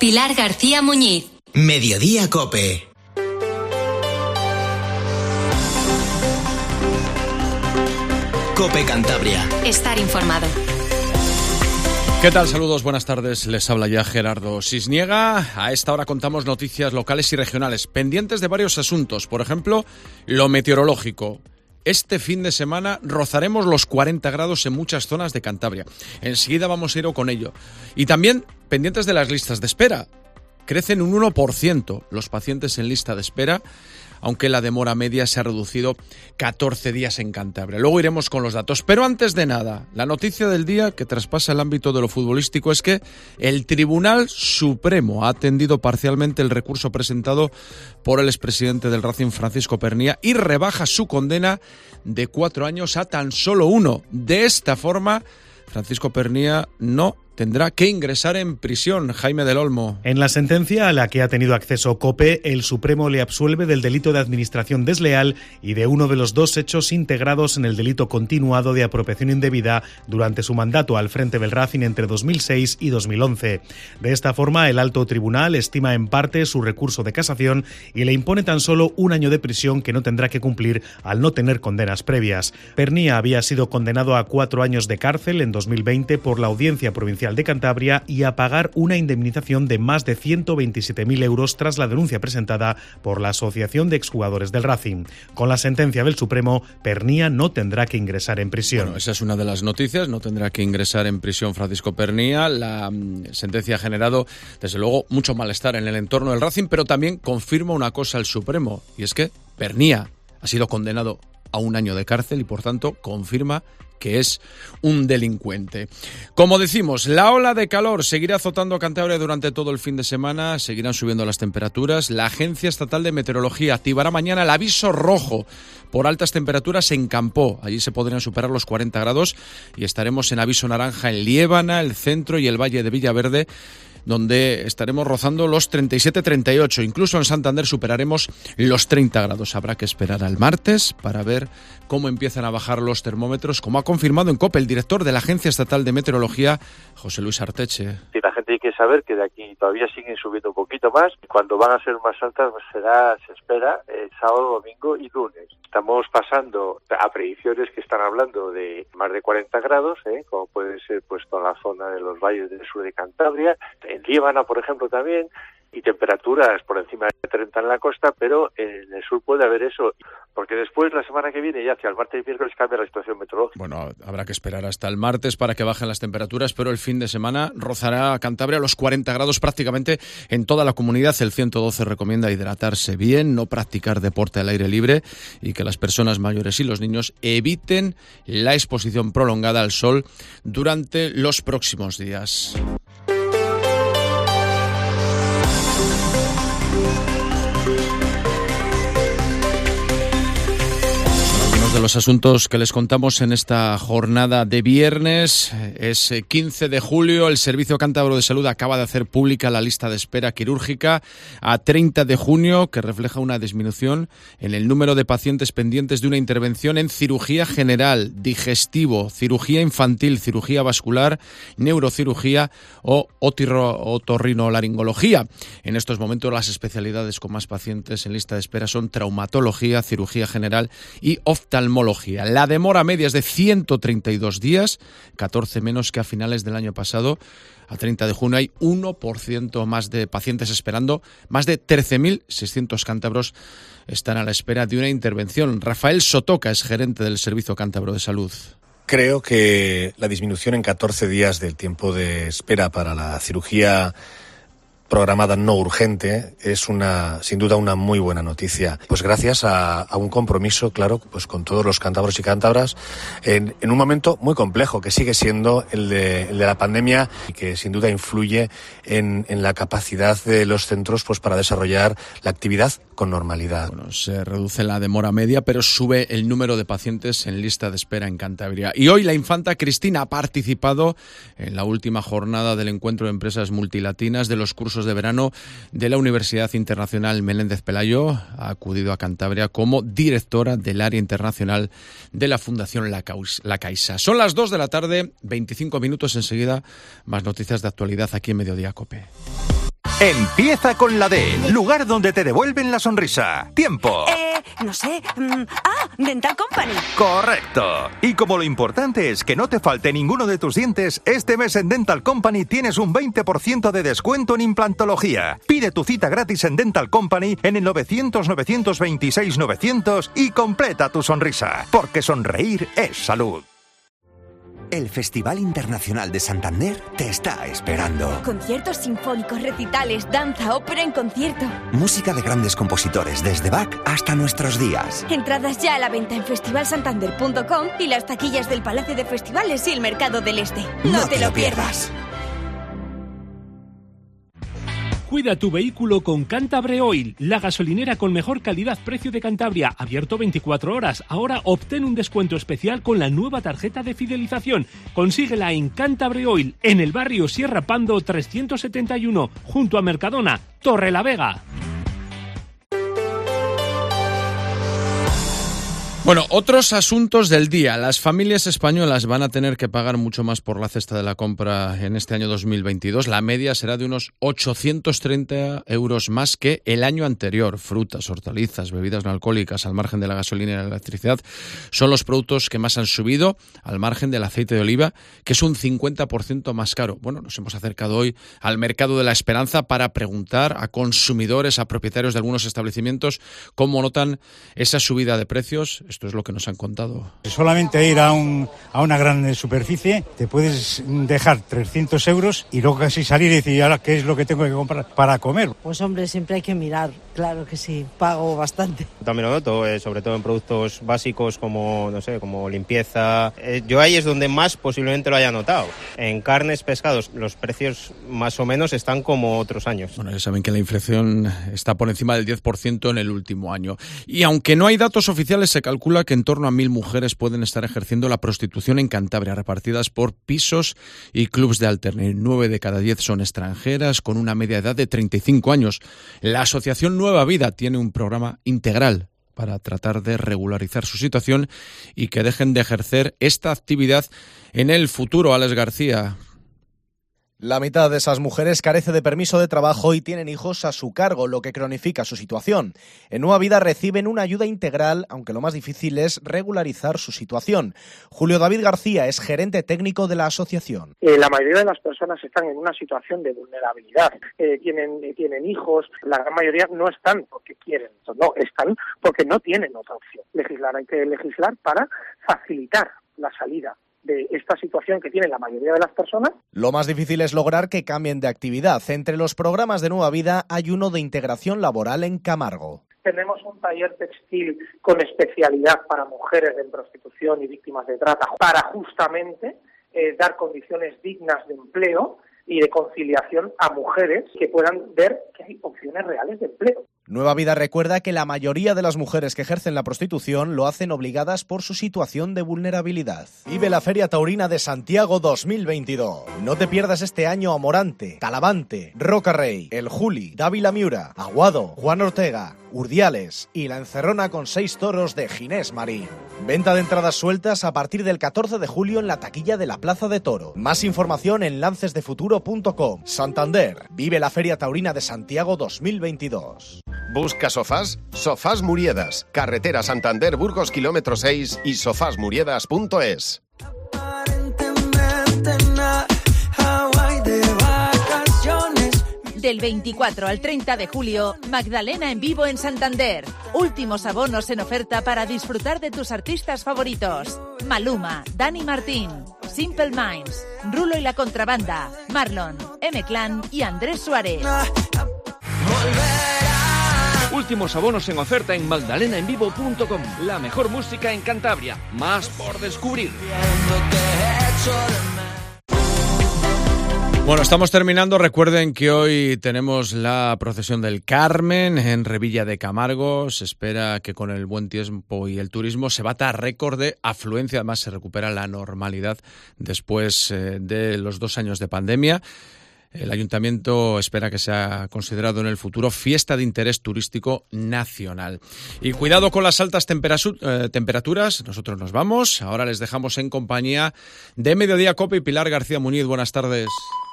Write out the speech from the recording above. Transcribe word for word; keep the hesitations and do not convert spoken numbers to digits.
Pilar García Muñiz. Mediodía COPE. COPE Cantabria. Estar informado. ¿Qué tal? Saludos, buenas tardes. Les habla ya Gerardo Sisniega. A esta hora contamos noticias locales y regionales, pendientes de varios asuntos. Por ejemplo, lo meteorológico. Este fin de semana rozaremos los cuarenta grados en muchas zonas de Cantabria. Enseguida vamos a ir con ello. Y también pendientes de las listas de espera. Crecen un uno por ciento los pacientes en lista de espera, aunque la demora media se ha reducido catorce días en Cantabria. Luego iremos con los datos. Pero antes de nada, la noticia del día que traspasa el ámbito de lo futbolístico es que el Tribunal Supremo ha atendido parcialmente el recurso presentado por el expresidente del Racing, Francisco Pernía, y rebaja su condena de cuatro años a tan solo uno. De esta forma, Francisco Pernía no tendrá que ingresar en prisión. Jaime del Olmo. En la sentencia a la que ha tenido acceso COPE, el Supremo le absuelve del delito de administración desleal y de uno de los dos hechos integrados en el delito continuado de apropiación indebida durante su mandato al frente del Racing entre dos mil seis y dos mil once. De esta forma, el alto tribunal estima en parte su recurso de casación y le impone tan solo un año de prisión que no tendrá que cumplir al no tener condenas previas. Pernía había sido condenado a cuatro años de cárcel en dos mil veinte por la Audiencia Provincial de Cantabria y a pagar una indemnización de más de ciento veintisiete mil euros tras la denuncia presentada por la Asociación de Exjugadores del Racing. Con la sentencia del Supremo, Pernía no tendrá que ingresar en prisión. Bueno, esa es una de las noticias, no tendrá que ingresar en prisión Francisco Pernía. La mm, sentencia ha generado, desde luego, mucho malestar en el entorno del Racing, pero también confirma una cosa el Supremo, y es que Pernía ha sido condenado a un año de cárcel y, por tanto, confirma que es un delincuente. Como decimos, la ola de calor seguirá azotando a Cantabria durante todo el fin de semana, seguirán subiendo las temperaturas. La Agencia Estatal de Meteorología activará mañana el aviso rojo por altas temperaturas en Campó. Allí se podrían superar los cuarenta grados y estaremos en aviso naranja en Liébana, el centro y el Valle de Villaverde, donde estaremos rozando los treinta y siete treinta y ocho. Incluso en Santander superaremos los treinta grados. Habrá que esperar al martes para ver cómo empiezan a bajar los termómetros, como ha confirmado en COPE el director de la Agencia Estatal de Meteorología, José Luis Arteche. Sí, la gente hay que saber que de aquí todavía siguen subiendo un poquito más. Cuando van a ser más altas será, se espera, el sábado, domingo y lunes. Estamos pasando a predicciones que están hablando de más de cuarenta grados, ¿eh? Como puede ser pues toda la zona de los valles del sur de Cantabria, en Liébana, por ejemplo, también, y temperaturas por encima de treinta en la costa, pero en el sur puede haber eso, porque después, la semana que viene, ya hacia el martes y miércoles, cambia la situación meteorológica. Bueno, habrá que esperar hasta el martes para que bajen las temperaturas, pero el fin de semana rozará a Cantabria los cuarenta grados prácticamente en toda la comunidad. El ciento doce recomienda hidratarse bien, no practicar deporte al aire libre y que las personas mayores y los niños eviten la exposición prolongada al sol durante los próximos días. De los asuntos que les contamos en esta jornada de viernes. Es quince de julio, el Servicio Cántabro de Salud acaba de hacer pública la lista de espera quirúrgica a treinta de junio, que refleja una disminución en el número de pacientes pendientes de una intervención en cirugía general, digestivo, cirugía infantil, cirugía vascular, neurocirugía o otorrinolaringología. En estos momentos las especialidades con más pacientes en lista de espera son traumatología, cirugía general y oftalmología. La demora media es de ciento treinta y dos días, catorce menos que a finales del año pasado. A treinta de junio hay uno por ciento más de pacientes esperando. Más de trece mil seiscientos cántabros están a la espera de una intervención. Rafael Sotoca es gerente del Servicio Cántabro de Salud. Creo que la disminución en catorce días del tiempo de espera para la cirugía programada no urgente es una, sin duda, una muy buena noticia. Pues gracias a, a un compromiso, claro, pues con todos los cántabros y cántabras en, en un momento muy complejo que sigue siendo el de, el de la pandemia y que sin duda influye en, en la capacidad de los centros pues para desarrollar la actividad con normalidad. Bueno, se reduce la demora media, pero sube el número de pacientes en lista de espera en Cantabria. Y hoy la infanta Cristina ha participado en la última jornada del encuentro de empresas multilatinas de los cursos de verano de la Universidad Internacional Menéndez Pelayo. Ha acudido a Cantabria como directora del área internacional de la Fundación La Caixa. Son las dos de la tarde, veinticinco minutos enseguida. Más noticias de actualidad aquí en Mediodía COPE. Empieza con la D, lugar donde te devuelven la sonrisa. Tiempo. Eh, no sé. Mm, ah, Dental Company. Correcto. Y como lo importante es que no te falte ninguno de tus dientes, este mes en Dental Company tienes un veinte por ciento de descuento en implantología. Pide tu cita gratis en Dental Company en el novecientos, novecientos veintiséis, novecientos y completa tu sonrisa. Porque sonreír es salud. El Festival Internacional de Santander te está esperando. Conciertos sinfónicos, recitales, danza, ópera en concierto. Música de grandes compositores desde Bach hasta nuestros días. Entradas ya a la venta en festival santander punto com y las taquillas del Palacio de Festivales y el Mercado del Este. No, no te, te lo pierdas. Cuida tu vehículo con Cantabre Oil, la gasolinera con mejor calidad-precio de Cantabria, abierto veinticuatro horas. Ahora obtén un descuento especial con la nueva tarjeta de fidelización. Consíguela en Cantabre Oil, en el barrio Sierra Pando trescientos setenta y uno, junto a Mercadona, Torrelavega. Bueno, otros asuntos del día. Las familias españolas van a tener que pagar mucho más por la cesta de la compra en este año dos mil veintidós. La media será de unos ochocientos treinta euros más que el año anterior. Frutas, hortalizas, bebidas no alcohólicas, al margen de la gasolina y la electricidad, son los productos que más han subido, al margen del aceite de oliva, que es un cincuenta por ciento más caro. Bueno, nos hemos acercado hoy al Mercado de la Esperanza para preguntar a consumidores, a propietarios de algunos establecimientos, cómo notan esa subida de precios. Esto es lo que nos han contado. Solamente ir a, un, a una gran superficie te puedes dejar trescientos euros y luego casi salir y decir, ahora qué es lo que tengo que comprar para comer. Pues hombre, siempre hay que mirar, claro que sí, pago bastante. También lo noto, eh, sobre todo en productos básicos como, no sé, como limpieza. Eh, yo ahí es donde más posiblemente lo haya notado. En carnes, pescados, los precios más o menos están como otros años. Bueno, ya saben que la inflación está por encima del diez por ciento en el último año. Y aunque no hay datos oficiales, se calcula que en torno a mil mujeres pueden estar ejerciendo la prostitución en Cantabria, repartidas por pisos y clubs de alternativa. Nueve de cada diez son extranjeras, con una media edad de treinta y cinco años. La asociación Nueva Vida tiene un programa integral para tratar de regularizar su situación y que dejen de ejercer esta actividad en el futuro. Alex García. La mitad de esas mujeres carece de permiso de trabajo y tienen hijos a su cargo, lo que cronifica su situación. En Nueva Vida reciben una ayuda integral, aunque lo más difícil es regularizar su situación. Julio David García es gerente técnico de la asociación. Eh, la mayoría de las personas están en una situación de vulnerabilidad. Eh, tienen, eh, tienen hijos, la gran mayoría no están porque quieren, no, están porque no tienen otra opción. Legislar, hay que legislar para facilitar la salida de esta situación que tiene la mayoría de las personas. Lo más difícil es lograr que cambien de actividad. Entre los programas de Nueva Vida hay uno de integración laboral en Camargo. Tenemos un taller textil con especialidad para mujeres en prostitución y víctimas de trata, para justamente eh, dar condiciones dignas de empleo y de conciliación a mujeres que puedan ver que hay opciones reales de empleo. Nueva Vida recuerda que la mayoría de las mujeres que ejercen la prostitución lo hacen obligadas por su situación de vulnerabilidad. Vive la Feria Taurina de Santiago dos mil veintidós. No te pierdas este año a Morante, Talavante, Rocarrey, El Juli, Dávila Miura, Aguado, Juan Ortega, Urdiales y la encerrona con seis toros de Ginés Marín. Venta de entradas sueltas a partir del catorce de julio en la taquilla de la Plaza de Toro. Más información en lances de futuro punto com. Santander. Vive la Feria Taurina de Santiago dos mil veintidós. ¿Busca sofás? Sofás Muriedas. Carretera Santander Burgos kilómetro seis y sofás muriedas punto es. Del veinticuatro al treinta de julio, Magdalena en vivo en Santander. Últimos abonos en oferta para disfrutar de tus artistas favoritos. Maluma, Dani Martín, Simple Minds, Rulo y la Contrabanda, Marlon, M-Clan y Andrés Suárez. Últimos abonos en oferta en magdalena en vivo punto com. La mejor música en Cantabria. Más por descubrir. Bueno, estamos terminando. Recuerden que hoy tenemos la procesión del Carmen en Revilla de Camargo. Se espera que con el buen tiempo y el turismo se bata récord de afluencia. Además, se recupera la normalidad después eh, de los dos años de pandemia. El Ayuntamiento espera que sea considerado en el futuro fiesta de interés turístico nacional. Y cuidado con las altas temperaturas. Nosotros nos vamos. Ahora les dejamos en compañía de Mediodía Cope y Pilar García Muñiz. Buenas tardes.